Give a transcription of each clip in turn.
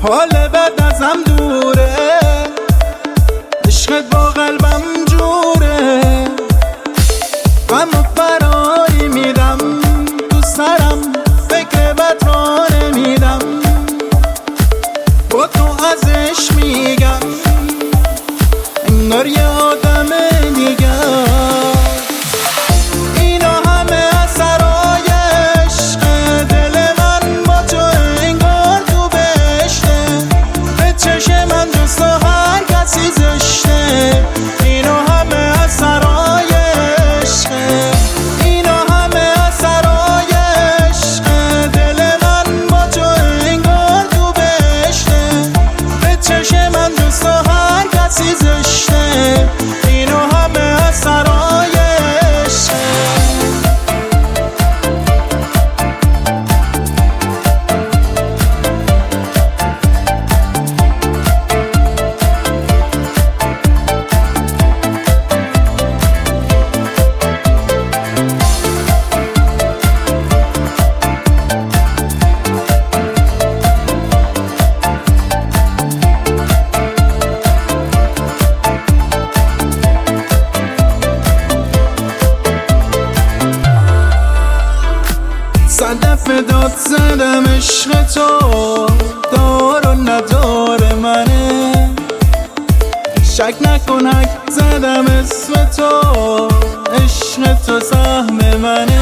حال بد ازم دوره، عشقت با قلبم جوره. غم و فراری میدم تو سرم، فکر بد را نمیدم، با تو ازش میگم انگار یه آدم دیگر. اینا همه اثرای عشق دل من، با تو انگار تو بهشته. به چشم من جز تو هر کسی زشته. اینا همه اثرای عشق، اینا همه اثرای عشق دل من، با تو انگار تو بهشته. به چشم من جز تو هر کسی زشته. اینا همه اثرای عشق. صدف داد زدم عشق تو، دار و ندار منه. شک نکن حک زدم اسم تو، عشق تو سهم منه.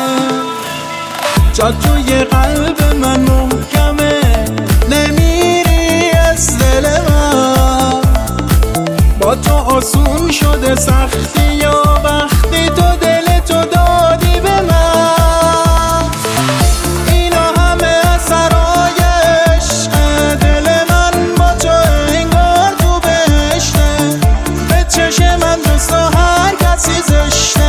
جا توی قلب من محکمه، نمیری از دل من. با تو آسون شده سختی یا وقتی تو دل تو دادی به من. چشم من جز تو هر کسی زشته.